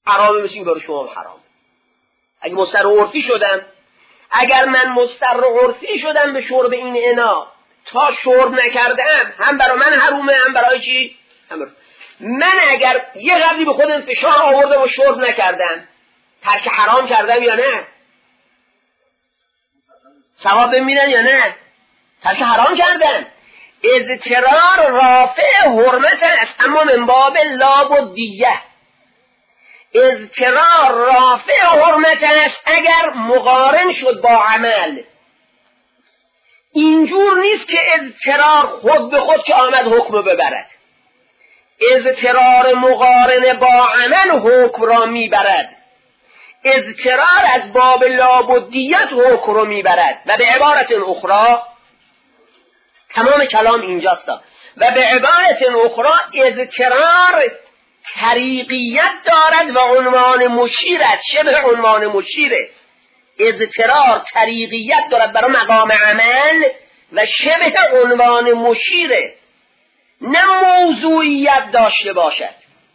حرامه مثل این برای شما حرام. اگه مضطر عرفی شدم، اگر من مضطر عرفی شدم به شرب این انا تا شرب نکردم، هم برای من حرومه هم برای چی؟ من اگر یه قدری به خودم فشار آوردم و شرب نکردم، ترک حرام کردم یا نه؟ ثواب میدن یا نه؟ ترک حرام کردم. اضطرار رافع حرمت است، اما من باب لاب و دیه. اضطرار رافع حرمت است اگر مقارن شد با عمل. اینجور نیست که اضطرار خود به خود که آمد حکم ببرد. اضطرار مقارن با عمل حکم را میبرد. اضطرار از باب لابدیت حکم را میبرد. و به عبارت اخرى، تمام کلام اینجاست، و به عبارت اخرى اضطرار طریقیت دارد و عنوان مشیر است، شبه عنوان مشیره. اضطرار طریقیت دارد برای مقام عمل و شبه عنوان مشیره، نه موضوعیت داشته باشد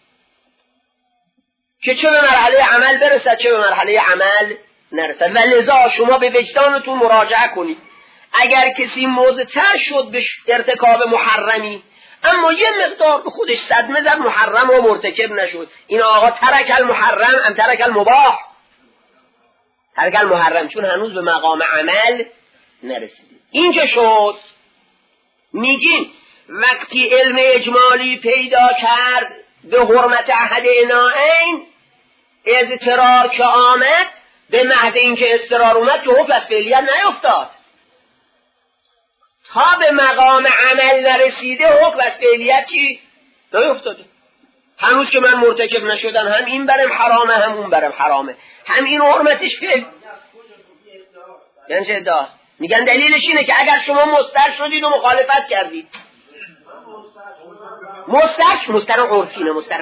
که چه به مرحله عمل برسد چه به مرحله عمل نرسد. و لذا شما به وجدانتون مراجعه کنید. اگر کسی مضطر شد به ارتکاب محرمی اما یه مقدار به خودش صدمه زد، محرم و مرتکب نشد، این آقا ترک المحرم ام ترک المباح؟ ترک المحرم، چون هنوز به مقام عمل نرسید. این که شد، میگیم وقتی علم اجمالی پیدا کرد به حرمت احد اناین، اضطرار که آمد، به محض اینکه اضطرار اومد که حکم از فعلیت نیفتاد، تا به مقام عمل نرسیده حکم از فعلیت چی؟ نیفتاده. هنوز که من مرتکب نشدم، هم این برم حرامه هم اون برم حرامه، هم این حرمتش فعل. یعنی چه ادعا؟ میگن دلیلش اینه که اگر شما مضطر شدید و مخالفت کردید، مضطر عرفی نه، مضطر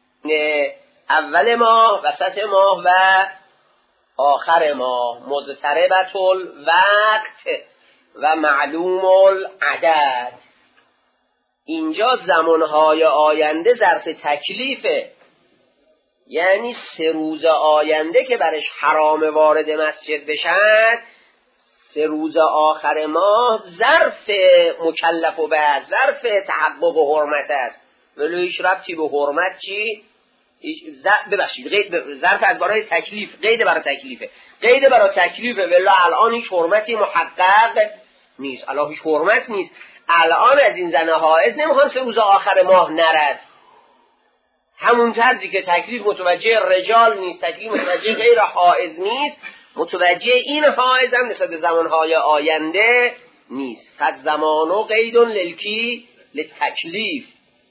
اول ماه، وسط ماه و آخر ماه، مضطربت الوقت و معلوم العدد. اینجا زمانهای آینده ظرف تکلیفه، یعنی 3 روز آینده که برش حرام وارد مسجد بشن، 3 روز آخر ماه ظرف مکلف و به ظرف تحقق و حرمت است. ولی هیچ ربطی به حرمت چی؟ ببخشید، ظرف از برای تکلیف، قید برای تکلیفه، قید برای تکلیفه. ولی الان هیچ حرمتی محقق نیست، الان هیچ حرمت نیست. الان از این زن حائض نمیخوان 3 روز آخر ماه نرد، همون طرزی که تکلیف متوجه رجال نیست، تکلیف متوجه غیر حائض نیست، متوجه این حائض هم نسبت به زمانهای آینده نیست. فد زمانو قیدون للکی لتکلیف.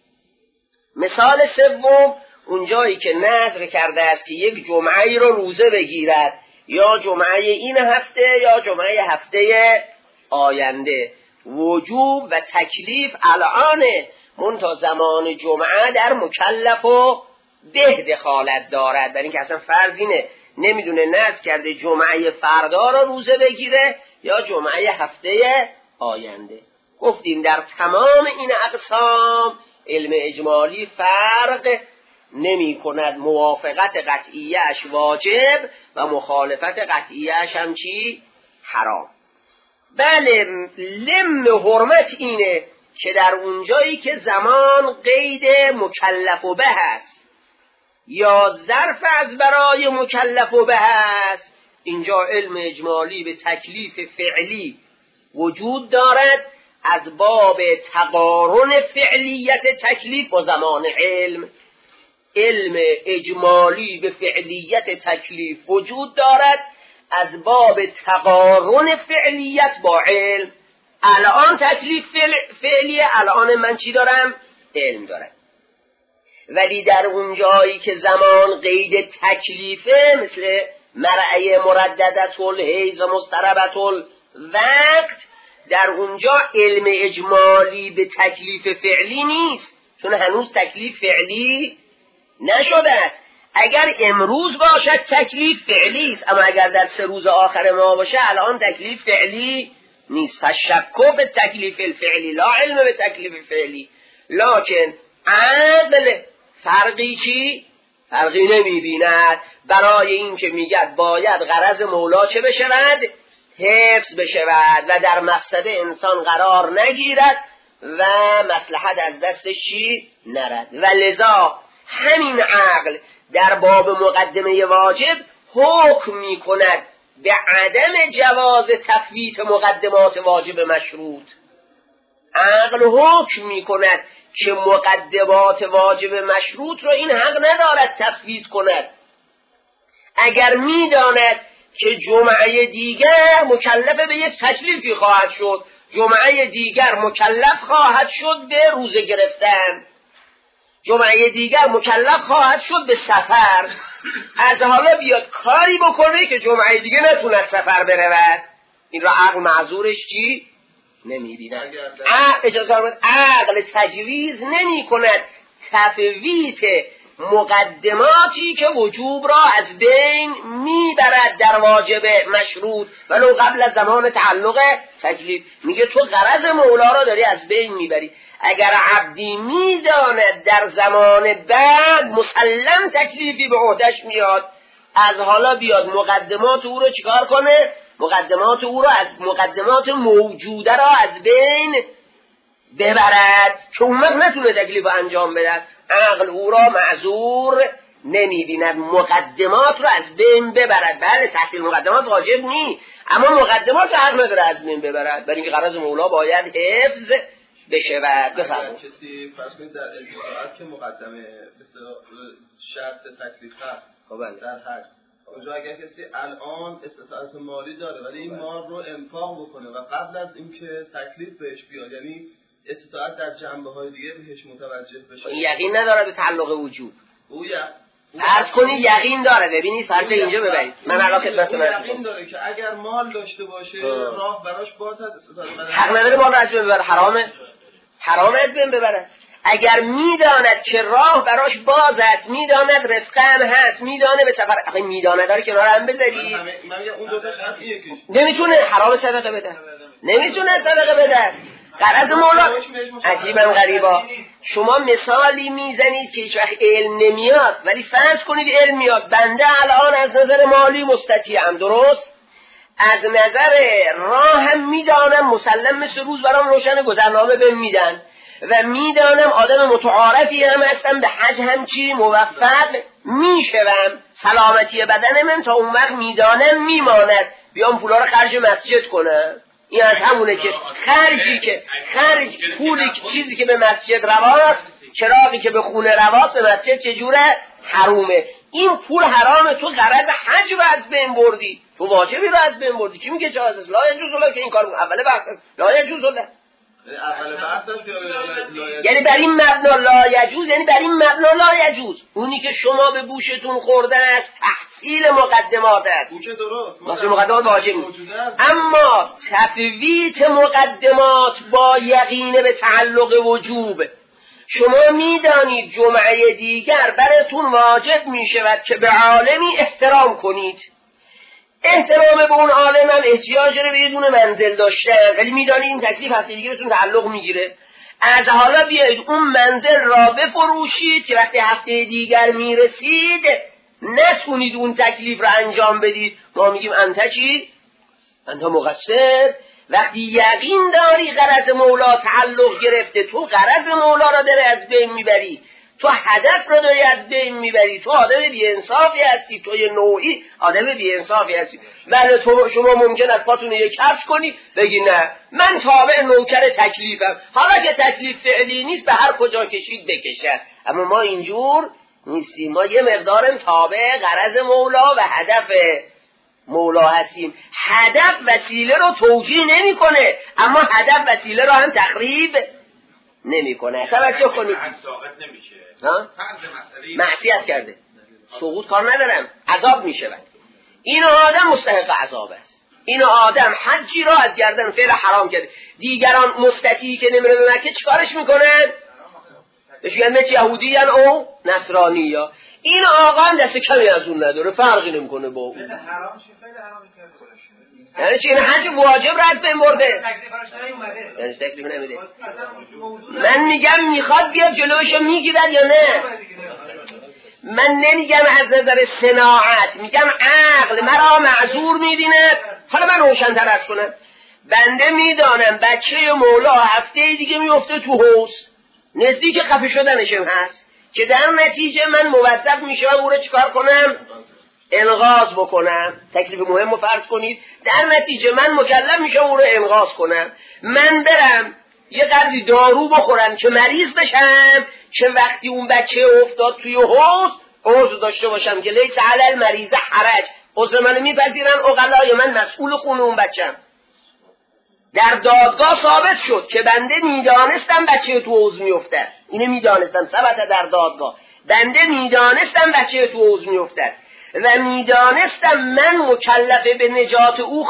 مثال سوم، اونجایی که نذر کرده است که یک جمعه رو روزه بگیرد، یا جمعه این هفته یا جمعه هفته آینده. وجوب و تکلیف الانه، منتها زمان جمعه در مکلف و به دخالت دارد، برای اینکه اصلا فرض اینه نمیدونه نذر کرده جمعه فردا رو روزه بگیره یا جمعه هفته آینده. گفتیم در تمام این اقسام علم اجمالی فرق نمی کند، موافقت قطعیه‌اش واجب و مخالفت قطعیه‌اش هم چی؟ حرام. بله، لم حرمت اینه که در اونجایی که زمان قید مکلف و به است یا ظرف از برای مکلف و به است، اینجا علم اجمالی به تکلیف فعلی وجود دارد از باب تقارن فعلیت تکلیف با زمان علم. علم اجمالی به فعلیت تکلیف وجود دارد از باب تقارن فعلیت با علم. الان تکلیف فعلیه، الان من چی دارم؟ علم دارم. ولی در اون جایی که زمان قید تکلیفه، مثل مرعی مرددت الحیض و مضطربت الوقت، در اونجا علم اجمالی به تکلیف فعلی نیست، چون هنوز تکلیف فعلی نشده است. اگر امروز باشد تکلیف فعلی است، اما اگر در 3 روز آخر ما باشه الان تکلیف فعلی نیست. فشک به تکلیف الفعلی، لا علم به تکلیف فعلی، لکن عدل فرقی چی؟ فرقی نمیبیند برای این که میگد باید غرض مولا چه بشود؟ حفظ بشود و در مقصد انسان قرار نگیرد و مصلحت از دستش چی نرد. و لذا همین عقل در باب مقدمه واجب حکم میکند به عدم جواز تفویت مقدمات واجب مشروط. عقل حکم میکند که مقدمات واجب مشروط را این حق ندارد تفویت کند. اگر میداند که جمعه دیگر مکلف به یک تکلیفی خواهد شد، جمعه دیگر مکلف خواهد شد به روزه گرفتن، جمعه دیگر مکلف خواهد شد به سفر، از حالا بیاد کاری بکنه که جمعه دیگه نتوند سفر برود، این را عقل معذورش چی؟ نمی‌بیند. عقل تجویز نمی کند تفویت مقدماتی که وجوب را از بین میبرد در واجب مشروط ولو قبل از زمان تعلق تکلیف. میگه تو غرض مولا را داری از بین میبری. اگر عبدی میداند در زمان بعد مسلم تکلیفی به عهدش میاد، از حالا بیاد مقدمات او رو چیکار کنه؟ مقدمات او را از مقدمات موجوده را از بین ببرد که اون وقت نتونه تکلیف انجام بده. عقل او را معذور نمیبیند، مقدمات را از بین ببرد. بله تحصیل مقدمات واجب نی، اما مقدمات را حق نداره از بین ببرد، برای اینکه غرض مولا باید حفظ بشود. بفرمایید. کسی فرض کنید در اجتماعات که مقدمه شرط تکلیف هست در حج، اونجا اگر کسی الان استطاعت مالی داره ولی این مال رو انفاق بکنه و قبل از اینکه تکلیف بهش بیاد، یعنی استطاعت در جنبه‌های دیگه بهش متوجه بشه، یقین نداره به تعلق وجود. فرض او کنید یقین داره. ببینید فرض اینجا ببرید، من الان خدمتتون یقین داره که اگر مال داشته باشه راه براش باز هست، حق نداره مال از بین ببره. حرامه از بین ببره. اگر میداند که راه براش باز است، میداند رزق هم هست، میدانه به سفر، آخه میداند داره کنار هم بذاری، من میگم اون دو تا شرط یکیش نمیتونه حرام صدقه بده، نمیتونه صدقه بده. غرض مولا عجیبا غریبا. شما مثالی میزنید که هیچ وقت علم نمیاد، ولی فرض کنید علم میاد. بنده الان از نظر مالی مستطیعم، درست؟ از نظر راه هم میدانم مسلم مثل روز برام روشن، گذرنامه بهم میدن و میدانم آدم متعارفی هم هستم، به حج هم چی موفق میشوم، سلامتی بدنم تا اون وقت میدانم میماند، بیام پولا رو خرج مسجد کنم. این از همونه که خرج پولی، چیزی که به مسجد رواست، چراغی که به خونه رواست، به مسجد چجوره؟ حرومه. این پول حرامه، تو غرض حج رو از بین بردی، تو واجبی رو از بین بردی. کی میگه جواز است؟ لا یجوز الله که این کار اول بحث است. لا یجوز الله اول بحث است، یعنی بر این مبنا لا یجوز، یعنی بر این مبنا لا یجوز. اونی که شما به گوشتون خورده است تحصیل مقدمات است. اون که درست، مثل مقدمات واجب نیست، اما تفویت مقدمات با یقین به تعلق وجوب. شما میدانید جمعه دیگر براتون واجب می شود که به عالمی احترام کنید. احترام به اون عالم هم احتیاج رو به بدون منزل داشتن، ولی میدانید این تکلیف هفته دیگه بهتون تعلق میگیره. از حالا بیایید اون منزل را بفروشید که وقتی هفته دیگر میرسید نتونید اون تکلیف را انجام بدید. ما میگیم انت چی؟ انت مقصر. وقتی یقین داری غرض مولا تعلق گرفته، تو غرض مولا را داری از بین میبری، تو هدف را داری از بین میبری، تو آدم بی‌انصافی هستی، تو یه نوعی آدم بی‌انصافی هستی. بله شما ممکن است پاتون یک کفش کنی بگی نه من تابع نوکر تکلیفم، حالا که تکلیف فعلی نیست به هر کجا کشید بکشد. اما ما اینجور نیستیم، ما یه مقدارم تابع غرض مولا و هدف مولا هستیم. هدف وسیله رو توجیه نمی کنه، اما هدف وسیله رو هم تخریب نمی کنه. توجه کنید، معصیت کرده سقوط کار ندارم، عذاب می شود. این آدم مستحق عذاب است. این آدم حجی را از گردن فعل حرام کرده. دیگران مستطیعی که نمیره به مکه چیکارش میکنن؟ بهش میگن مچ یهودی او نصرانی یا. این آقا هم دست کمی از اون نداره، فرقی نمیکنه با اون. یعنی چی؟ این حج واجب را از بین برده، یعنی تکلیف نمیده. من میگم میخواد بیاد جلوشو میگیرد یا نه؟ من نمیگم از نظر صناعت، میگم عقل مرا معذور میبیند. حالا من روشن‌تر از کنم، بنده میدانم بچه مولا هفته دیگه میفته تو حوض، نزدیک خفه شدنشم هست، که در نتیجه من موظف میشم او رو چیکار کنم؟ انقاذ بکنم. تکلیف مهم رو فرض کنید، در نتیجه من مکلف میشم او رو انقاذ کنم. من برم یه قدری دارو بخورم که مریض بشم، که وقتی اون بچه افتاد توی حوض عذر داشته باشم که لیس علی المریض حرج، عذر منو میپذیرن عقلای من، مسئول خون اون بچم. در دادگاه ثابت شد که بنده میدانستم بچه تو حوض میافتد، اینو میدانستم، ثبت در دادگاه، بنده میدانستم بچه تو حوض میافتد و میدانستم من مکلف به نجات او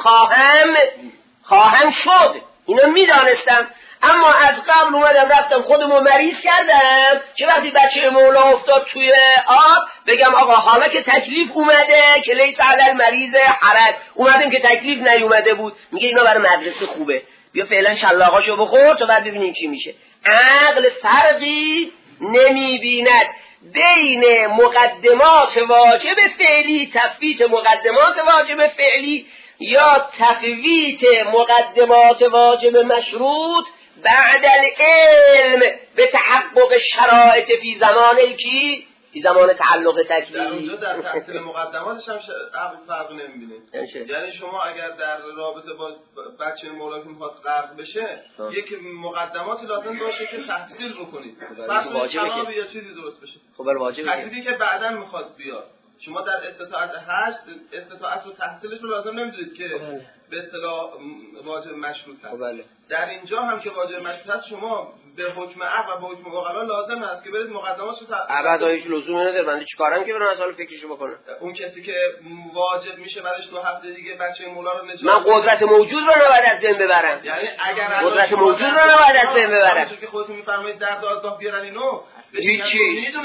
خواهم شد، اینو میدانستم. اما از قبل اومدم رفتم خودمو مریض کردم که وقتی بچه مولا افتاد توی آب بگم آقا حالا که تکلیف اومده که لیس علی المریض حرج، اومدم که تکلیف نیومده بود، میگه اینا برای مدرسه خوبه، بیا فعلا شلاقاشو بخور تا بعد ببینیم چی میشه. عقل فرقی نمیبیند بین مقدمات واجب فعلی، تفویت مقدمات واجب فعلی، یا تفویت مقدمات واجب مشروط بعد العلم به تحقق شرایط فی زمان کی؟ فی زمان تعلق تکلیف. در اونجا در تحصیل مقدماتش هم فرق نمیبینید. یعنی شما اگر در رابطه با بچه مولا که میخواد غرق بشه یک مقدماتی لازم باشه که تحصیل بکنید، پس واجبه یا چیزی درست بشه. خب واجبه تکلیفی که بعداً میخواد بیاد، شما در استطاعت 8 استطاعت رو تحصیلش رو لازم نمیدونید که به اصطلاح واجب مشروط هست. در اینجا هم که واجب مشروط هست شما به حکم عقل و به حکم عقلا لازم هست که برید مقدماتشو ابدا هیچ لزومی نداره. بنده چیکارم که برم مسائل فکریشو بکنم؟ اون کسی که واجب میشه بعدش 2 هفته دیگه بچه مولا رو نجات، من قدرت موجود رو نباید از بین ببرم. یعنی اگر قدرت موجود رو نباید از بین ببرم. چون که خودتون میفرمایید در دادگاه بیارن اینو هیچ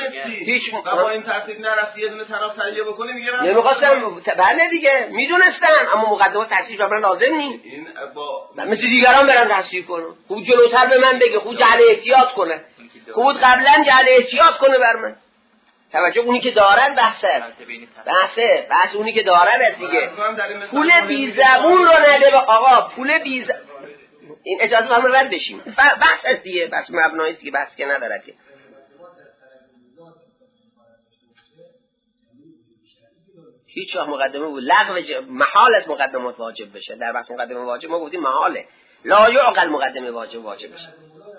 با این ترتیب نرفتی یه دونه طرف تهیه بکنی میگه من نمیخواستم. بله دیگه میدونستم، اما مقدمات تحصیل برام لازم نیست. این با مثل دیگران برن تحصیل کنن. خوب جلوتر به من بگه، خوب جهل احتیاط کنه، خوب قبلا جهل احتیاط کنه بر من. توجه اونی که دارد بحث اونی که دارد است دیگه. پول بی زبون رو نده به آقا، پول بی این اجازه هم رد بشیم. بحث است دیگه، بحث مبنایی است که بحث که نداره که هیچ وقت مقدمه بود لغو محال است مقدمات واجب بشه. در بحث مقدمه واجب ما گفتیم محاله، لا یعقل مقدمه واجب بشه.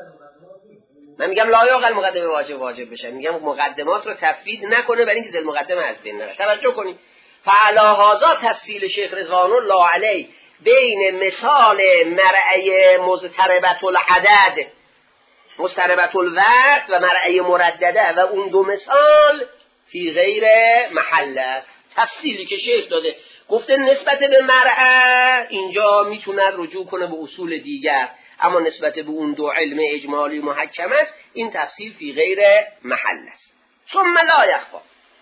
من میگم لا یعقل مقدمه واجب بشه، میگم مقدمات رو تفویض نکنه برای اینکه ذل مقدمه از بین نره. توجه کنید، فعلی هذا تفصیل شیخ رضوان الله علیه بین مثال مرعی مضطربة العدد، مضطربة الوقت و مرعی مردده و اون دو مثال فی غیر محل است. تفصیلی که شیخ داده گفته نسبت به مرعی اینجا میتونه رجوع کنه به اصول دیگر، اما نسبت به اون دو علم اجمالی محکم است، این تفصیل فی غیر محل است. ثم لا یخفا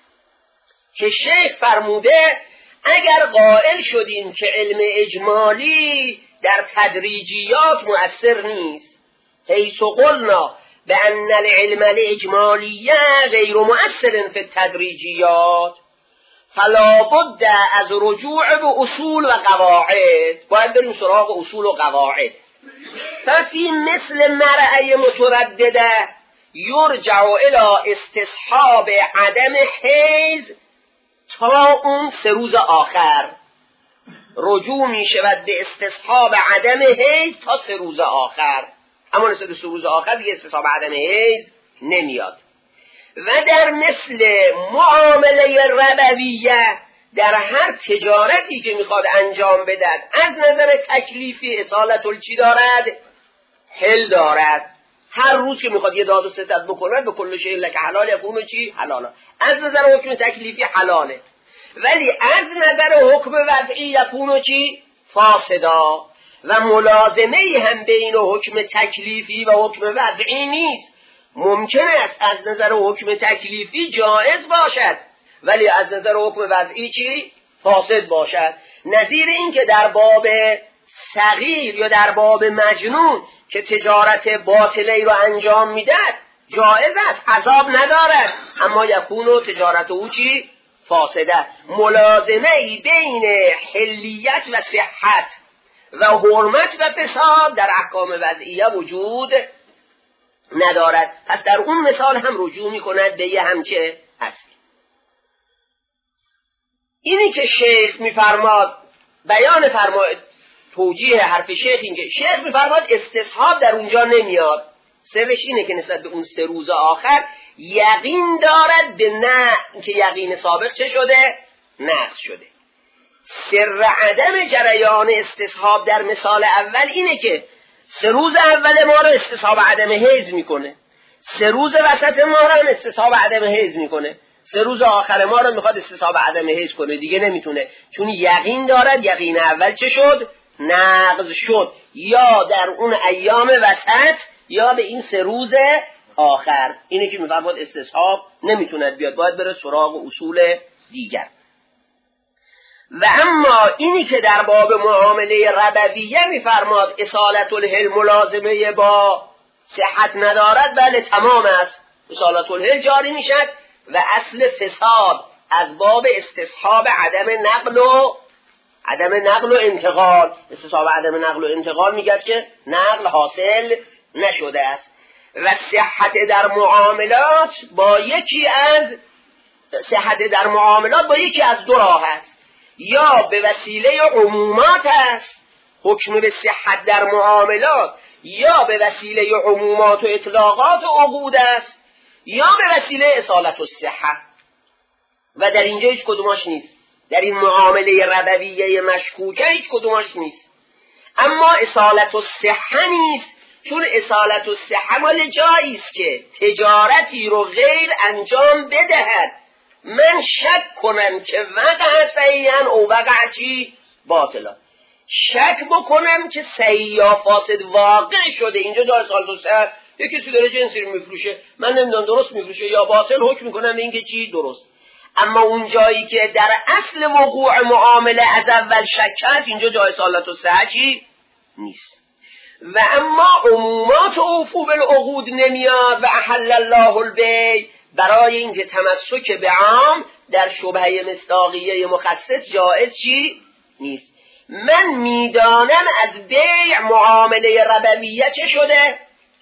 که شیخ فرموده اگر قائل شدیم که علم اجمالی در تدریجیات مؤثر نیست، حیث قلنا بأن العلم الاجمالی غیر مؤثر فی التدریجیات فلا بد از رجوع به اصول و قواعد، باید بریم سراغ اصول و قواعد. ففی مثل مرعی متردده یرجع الى استصحاب عدم حیز تا اون 3 روز آخر، رجوع می شود به استصحاب عدم حیز تا 3 روز آخر، اما نسبت به 3 روز آخر دیگه استصحاب عدم حیز نمیاد. و در مثل معامله ربویه، در هر تجارتی که میخواد انجام بدهد از نظر تکلیفی اصالت الچی دارد، حل دارد. هر روز که میخواد یه داد و ستد بکند به کل شیء لک حلال یکون چی؟ حلاله. از نظر حکم تکلیفی حلاله، ولی از نظر حکم وضعی یکون چی؟ فاسدا. و ملازمه هم بین حکم تکلیفی و حکم وضعی نیست. ممکن است از نظر حکم تکلیفی جائز باشد ولی از نظر حکم وضعی چی؟ فاسد باشد. نظیر این که در باب صغیر یا در باب مجنون که تجارت باطلی رو انجام میدهد جایز است، عذاب ندارد، اما یکون تجارت او چی؟ فاسده. ملازمه ای بین حلیت و صحت و حرمت و فساد در احکام وضعیه وجود ندارد. پس در اون مثال هم رجوع میکند به یه همچه هست. اینی که شیخ میفرماد بیان فرماید توجیه حرف شیخ، اینکه شیخ میفرماد استصحاب در اونجا نمیاد. سرش اینه که نسبت به اون 3 روز آخر یقین دارد به نه که یقین سابق چه شده؟ نقض شده. سر عدم جریان استصحاب در مثال اول اینه که 3 روز اول ما رو استصحاب عدم حیض میکنه، 3 روز وسط ما رو استصحاب عدم حیض میکنه، 3 روز آخر ما رو میخواد استصحاب عدم حیض کنه، دیگه نمیتونه، چون یقین دارد یقین اول چه شد؟ نقض شد، یا در اون ایام وسط یا به این 3 روز آخر. اینه که میفرماد استصحاب نمیتوند بیاد، باید بره سراغ اصول دیگر. و اما اینی که در باب معامله ربویه میفرماد اصالت الحل ملازمه با صحت ندارد، بله تمام است، اصالت الحل جاری میشد و اصل فساد از باب استصحاب عدم نقل و انتقال. استصحاب عدم نقل و انتقال میگه که نقل حاصل نشده است. و صحت در معاملات با یکی از 2 راه است، یا به وسیله عمومات است، حکم به صحت در معاملات، یا به وسیله عمومات و اطلاقات و عقود است، یا به وسیله اصالت الصحه. و در اینجا هیچ کدومش نیست، در این معامله ربویه مشکوکه هیچ کدومش نیست. اما اصالت الصحه نیست، چون اصالت الصحه مال جایی است که تجارتی رو غیر انجام بدهد، من شک کنم که وقع صحیحاً او وقع چی؟ باطلا. شک بکنم که صحیح یا فاسد واقع شده. اینجا جای اصالت الصحه یکی کسی داره جنسی رو میفروشه، من نمیدونم درست میفروشه یا باطل، حکم میکنم اینکه چی درست. اما اون جایی که در اصل وقوع معامله از اول شک هست، اینجا جای اصالت الصحه چی؟ نیست. و اما عمومات اوفو بالعقود نمیاد و احل الله البیع، برای اینکه تمسک به عام در شبهه مصداقیه مخصص جائز چی؟ نیست. من میدانم از بیع معامله ربویه چه شده؟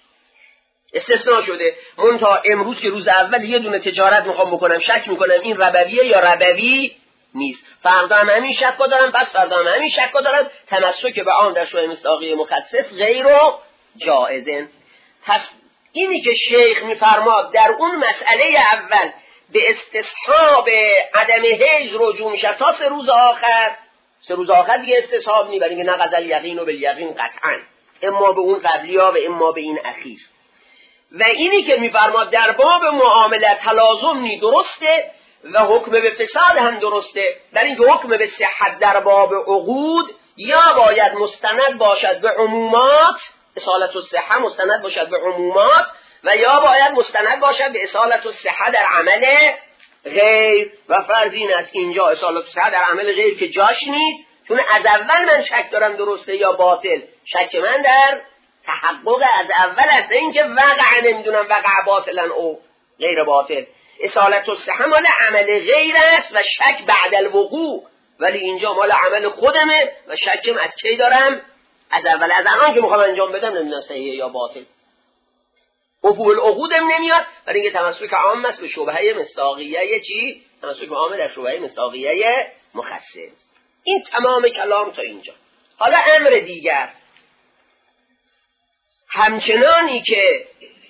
استثناء شده. منتها امروز که روز اول یه دونه تجارت میخوام بکنم، شک میکنم این ربویه یا ربوی نیست، فردا هم همین شک دارم، پس فردا هم همین شک دارم، تمسک به عام در شبهه مصداقیه مخصص غیر و جائزن. پس اینی که شیخ میفرماد در اون مسئله اول به استصحاب عدم حیض رجوع میشه تا 3 روز آخر، 3 روز آخر دیگه استصحاب نی، برای اینکه نقض الیقین و بالیقین قطعا، اما به اون قبلیا و اما به این اخیر. و اینی که میفرماد در باب معاملات تلازم نی درسته و حکم به فساد هم درسته، در اینکه حکم به صحت در باب عقود یا باید مستند باشد به عمومات، اصالت الصحه مستند باشد به عمومات، و یا باید مستند باشد به اصالت الصحه در عمل غیر. و فرض این است اینجا اصالت الصحه در عمل غیر که جاش نیست، چون از اول من شک دارم درسته یا باطل، شک من در تحقق از اول است، اینکه وقع نمیدونم وقع باطلا او غیر باطل. اصالت الصحه مال عمل غیر است و شک بعد الوقوع، ولی اینجا مال عمل خودمه و شکم از کی دارم؟ از اول، از الان که میخوام انجام بدم نمیدونم صحیحه یا باطل. عفو العقودم نمیاد، برای اینکه تمسک عام است به شبهه مصداقیه چی؟ تمسک عام در شبهه مصداقیه مخصص. این تمام کلام تا اینجا. حالا امر دیگر، همچنانی که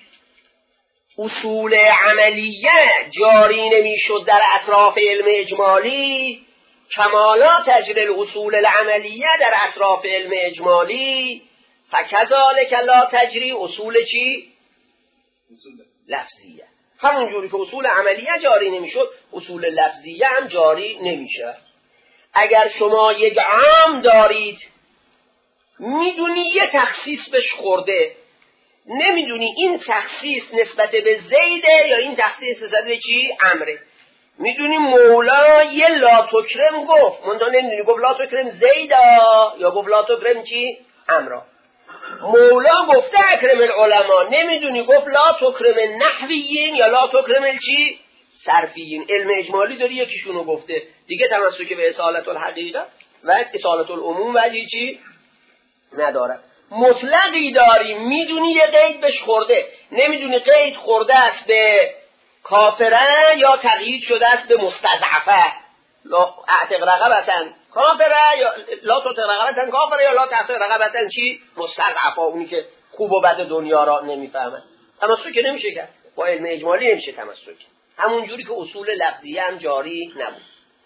اصول عملیه جاری نمیشد در اطراف علم اجمالی، کمالا تجری الاصول العملیه در اطراف علم اجمالی، فکذالک لا تجری اصول چی؟ اصول لفظیه. همون جوری که اصول عملیه جاری نمیشد، اصول لفظیه هم جاری نمیشه. اگر شما یک عام دارید، میدونی یه تخصیص بهش خورده، نمیدونی این تخصیص نسبت به زیده یا این تخصیص نسبت به چی؟ امره. میدونی مولا یه لا تکرم گفت، منتها نمیدونی گفت لا تکرم زیدا یا گفت لا تکرم چی؟ امرا. مولا گفته اکرم العلماء، نمیدونی گفت لا تکرم نحویین یا لا تکرم چی؟ صرفیین. علم اجمالی داری یکیشونو گفته دیگه، تمسک به اصالت الحقیقه و اصالت العموم ولی چی نداره. مطلقی داری، میدونی یه قید بهش خورده، نمیدونی قید خورده است به کافره یا تقیید شده است به مستضعفه. لا اعتق رقبتن کافره یا لا تطق رقبتن کافره یا لا تحت رقبتن چی؟ مستضعفه، اونی که خوب و بد دنیا را نمیفهمن. تمسک نمیشه کرد با علم اجمالی، نمیشه تمسک، همون جوری که اصول لفظیه هم جاری نبود.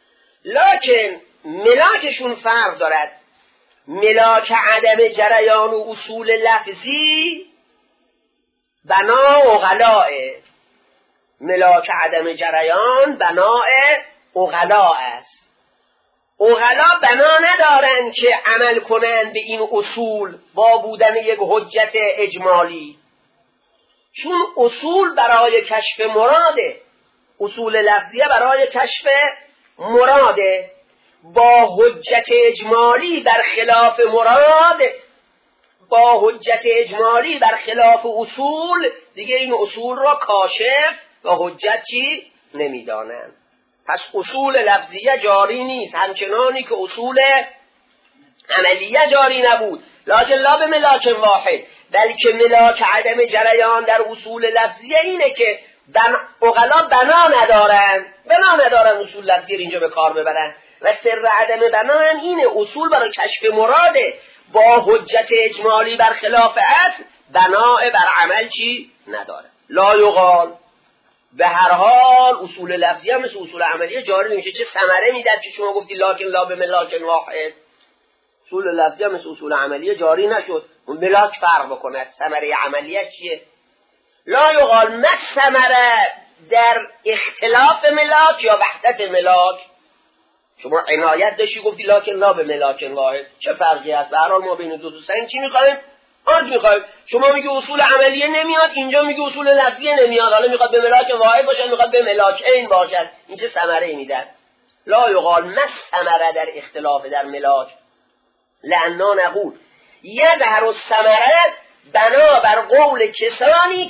لکن ملاکشون فرق دارد. ملاک عدم جریان و اصول لفظی بنا عقلاء، ملاک عدم جریان بنا عقلاء است. عقلا بنا ندارن که عمل کنن به این اصول با بودن یک حجت اجمالی، چون اصول برای کشف مراده، اصول لفظیه برای کشف مراده، با حجت اجمالی برخلاف مراد، با حجت اجمالی برخلاف اصول دیگه این اصول را کاشف و حجت چی نمیدانند. پس اصول لفظیه جاری نیست همچنانی که اصول عملیه جاری نبود. لکن لا به ملاک واحد، بلکه ملاک عدم جریان در اصول لفظیه اینه که عقلا بنا ندارن اصول لفظیه اینجا به کار ببرن و سر عدم بنا هم اینه، اصول برای کشف مراده با حجت اجمالی برخلاف اصل بنا بر عمل چی نداره. لا یقال، به هر حال اصول لفظی هم مثل اصول عملیه جاری نمیشه. چه ثمره میداد که شما گفتی لکن لا به ملاک واحد؟ اصول لفظی هم مثل اصول عملیه جاری نشد، اون ملاک فرق بکند، ثمره عملیه چیه؟ لا یقال ما ثمره در اختلاف ملاک یا وحدت ملاک. شما عنایت داشتی گفتی لکن لا به ملاک واحد، چه فرقی هست؟ به هر حال ما بین دو تا سنگ چی میخوایم؟ آن میخوایم. شما میگی اصول عملیه نمیاد، اینجا میگی اصول لفظیه نمیاد، حالا میخواد به ملاک واحد باشد، میخواد به ملاکین باشد، این چه ثمره میدن؟ لا یقال ما ثمره در اختلاف در ملاک، لعنا نقول یظهر الثمره بنا بر قول کسانی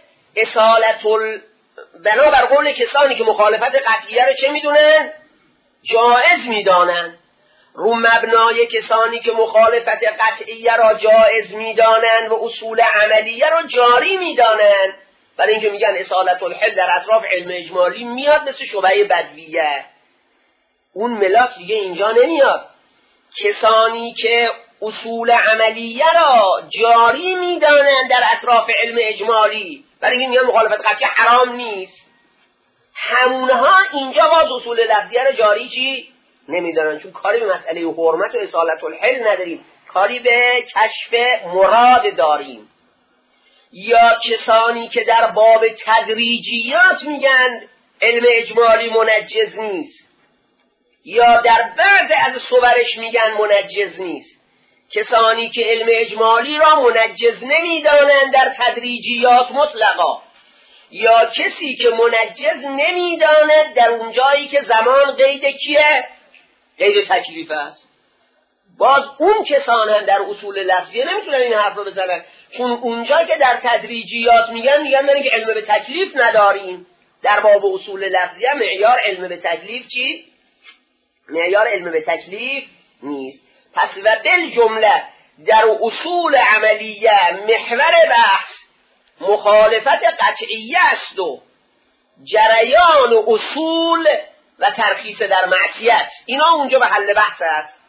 که مخالفت قطعیه رو چه میدونن؟ جائز میدانن. رو مبنای کسانی که مخالفت قطعیه را جائز میدانن و اصول عملیه را جاری میدانن، برای اینکه میگن اصالت الحل در اطراف علم اجمالی میاد مثل شبهه بدویه، اون ملاک دیگه اینجا نمیاد. کسانی که اصول عملیه را جاری میدانن در اطراف علم اجمالی، برای اینکه میگن مخالفت قطعی حرام نیست، همونها اینجا باز اصول لفظیه را جاری چی نمیدانن، چون کاری به مسئله حرمت و اصالت الحل نداریم، کاری به کشف مراد داریم. یا کسانی که در باب تدریجیات میگن علم اجمالی منجز نیست، یا در بعض از صورش میگن منجز نیست، کسانی که علم اجمالی را منجز نمیدانند در تدریجیات مطلقا، یا کسی که منجز نمیداند در اونجایی که زمان قید کیه؟ قید تکلیف است. باز اون کسان هم در اصول لفظیه نمیتونن این حرف رو بزنن، چون اونجا که در تدریجیات میگن برای که علم به تکلیف نداریم. در باب اصول لفظیه معیار علم به تکلیف چی؟ معیار علم به تکلیف نیست. پس و بالجمله در اصول عملیه محور بحث مخالفت قطعیه است و جریان و اصول و ترخیص در معصیت، اینا اونجا محل بحث است.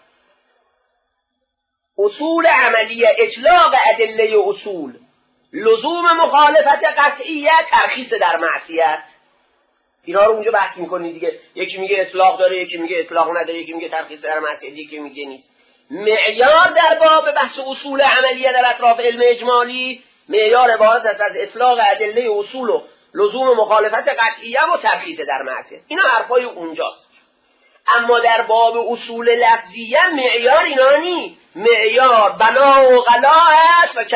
اصول عملیه اطلاق ادله اصول، لزوم مخالفت قطعیه ترخیص در معصیت، اینا رو اونجا بحث میکنی دیگه. یکی میگه اطلاق داره، یکی میگه اطلاق نداره، یکی میگه ترخیص در معصیت، یکی میگه نیست. معیار در باب بحث اصول عملیه در اطراف علم اجمالی معیار عبارت است از اطلاق ادله اصول و لزوم مخالفت قطعیه و ترخیص در معصیت، اینا حرفای اونجاست. اما در باب اصول لفظیه معیار اینا نی، معیار بنا و غلا است و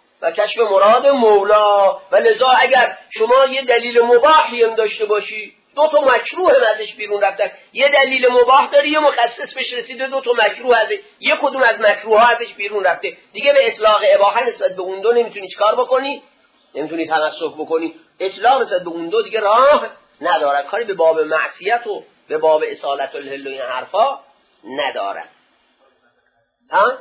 کشف مراد مولا. و لذا اگر شما یه دلیل مباحی هم داشته باشی، دو تا مکروه ازش بیرون رفتن. یه دلیل مباح داری، یه مخصص بهش رسیده، دو تا مکروه ازش، یک کدوم از مکروه ها ازش بیرون رفته. دیگه به اطلاق اباحه نسبت به اون دو نمیتونی چیکار بکنی؟ نمیتونی تنسخ بکنی. اطلاق نسبت به اون دو دیگه راه ندارد. کاری به باب معصیت و به باب اصالت الحل و این حرفا ندارد. ها؟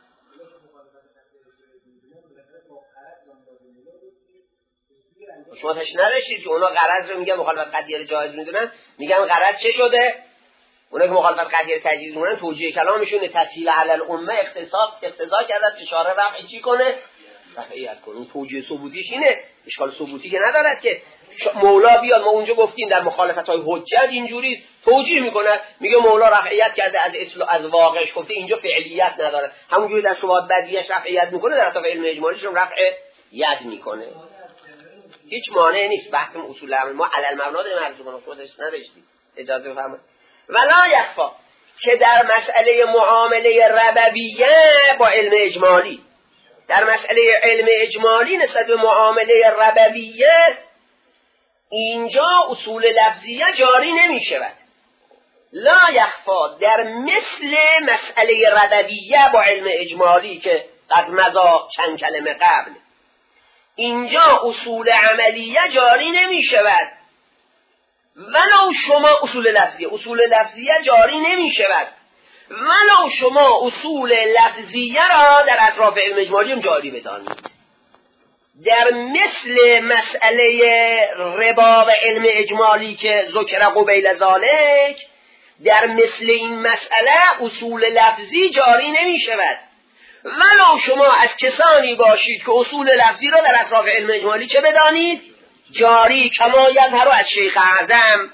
شما تش نداشتید که اونا غرض رو میگن مخالفت قطعی رو جایز میدونن، میگن غرض چه شده؟ اونا که مخالفت قطعی رو تجویز میدونن توجیه کلامشون تسهیل علی الامه اقتضا کرده که اشاره رفع چی کنه؟ رفعیت کنه. اون توجیه ثبوتیش اینه، اشکال ثبوتی که ندارد که مولا بیاد. ما اونجا گفتیم در مخالفت های حجت اینجوریست، توجیه میکنه، میگه مولا رفعیت کرده از واقعش، گفته اینجا فعلیت نداره. همونجوری در شبهات بدیهش رفعیت میکنه، در اطراف علم اجمالیش هم رفعیت میکنه. هیچ مانع نیست. بحث اصول امر ما علی المبنا داریم عرض کنم، خودش نداشتید. اجازه بفرمایید. ولا یخفا که در مسئله معامله ربویه با علم اجمالی، در مسئله علم اجمالی نسبت به معامله ربویه اینجا اصول لفظیه جاری نمی شود. لا یخفا در مثل مسئله ربویه با علم اجمالی که قد مضا چند کلمه قبل، اینجا اصول عملیه جاری نمی شود. ولو شما اصول لفظیه جاری نمی شود، ولو شما اصول لفظیه را در اطراف علم اجمالی هم جاری بدانید. در مثل مسئله ربا و علم اجمالی که ذکر قبیل ذالک، در مثل این مسئله اصول لفظی جاری نمی شود. ولو شما از کسانی باشید که اصول لفظی را در اطراف علم اجمالی چه بدانید؟ جاری. کما یظهر از شیخ اعظم،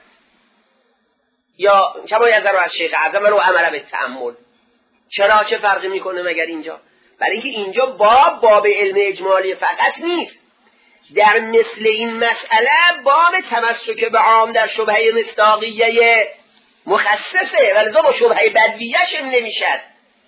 یا کما یظهر از شیخ اعظم ولو امر بالتأمل. چرا؟ چه فرقی میکنه مگر اینجا؟ برای اینکه اینجا باب علم اجمالی فقط نیست. در مثل این مسئله باب تمسک به عام در شبهه مصداقیه مخصصه، ولذا با شبهه بدویه‌ش نمیشد.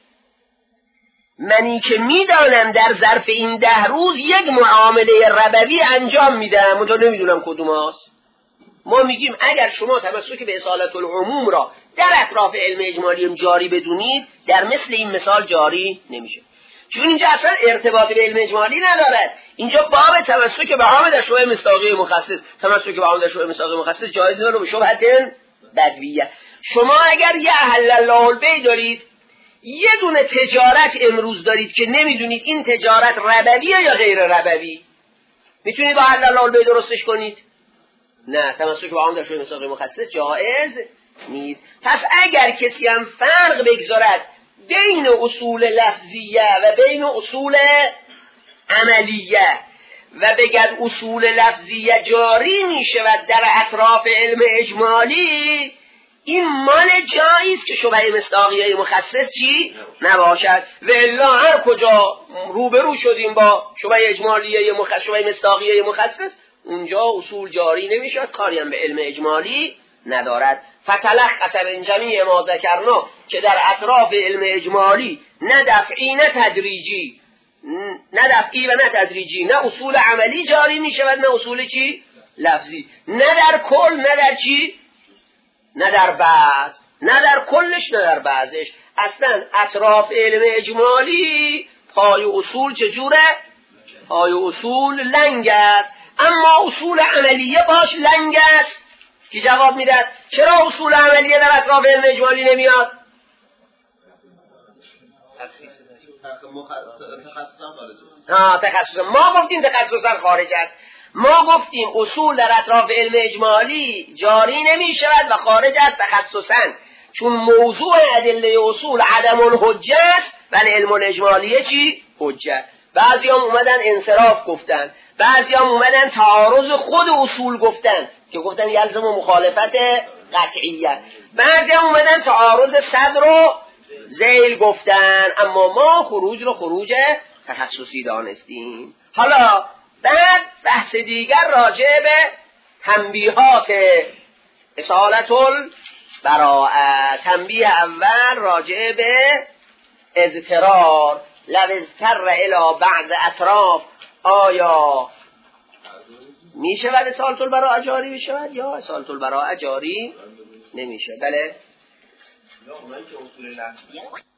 منی که میدانم در ظرف این 10 روز یک معامله ربوی انجام میدم، منتها نمیدونم کدوم هاست. ما میگیم اگر شما تمسک به اصالت العموم را در اطراف علم اجمالی هم جاری بدونید، در مثل این مثال جاری نمیشه، چون اینجا اصلا ارتباط به علم اجمالی ندارد. اینجا باب تمسک به عام در شبهه مصداقیه مخصص، تمسک به عام در شبهه مصداقیه مخصص جایز رو به شبهه بدویه. شما اگر یه احل الله البیع دارید، یه دونه تجارت امروز دارید که نمیدونید این تجارت ربویه یا غیر ربوی، میتونید با احل الله البیع درستش کنید؟ نه، تمسک به عام در شبهه مصداقیه مخصص جایز نیست. پس اگر کسی هم فرق بگذارد بین اصول لفظیه و بین اصول عملیه و بگد اصول لفظیه جاری می شود در اطراف علم اجمالی، این مال جایی است که شبهه مصداقیه مخصص چی نباشد. و الا هر کجا روبرو شدیم با شبهه اجمالیه شبهه مصداقیه مخصص، اونجا اصول جاری نمیشد، کاری هم به علم اجمالی ندارد. فتلخص من جمیع ما ذکرنا که در اطراف علم اجمالی نه دفعی نه تدریجی، نه دفعی و نه تدریجی، نه اصول عملی جاری می شود نه اصول چی؟ لفظی. نه در کل نه در چی؟ نه در بعض، نه در کلش نه در بعضش. اصلا اطراف علم اجمالی پای اصول چجوره؟ پای اصول لنگ است، اما اصول عملیه باش لنگ است. کی جواب میداد؟ چرا اصول عملیه در اطراف علم اجمالی نمیاد؟ تخصصا ما گفتیم تخصصا خارج است. ما گفتیم اصول در اطراف علم اجمالی جاری نمی شود و خارج است تخصصا، چون موضوع ادله اصول عدم الحجه است ولی علم الاجمالیه چی؟ حجه. بعضی هم اومدن انصراف گفتن، بعضی هم اومدن تعارض خود اصول گفتن که گفتن یلزم مخالفت قطعیه، بعضی هم اومدن تعارض صدر و ذیل گفتن، اما ما خروج رو خروج تخصصی دانستیم. حالا بعد بحث دیگر راجع به تنبیهات اصالت البراءه. تنبیه اول راجع به اضطرار، لو اضطر الی بعض اطراف، آیا میشه ولی اصالت البراء جاری بشود یا اصالت البراء جاری نمیشه. بله اونایی که اصول لفظی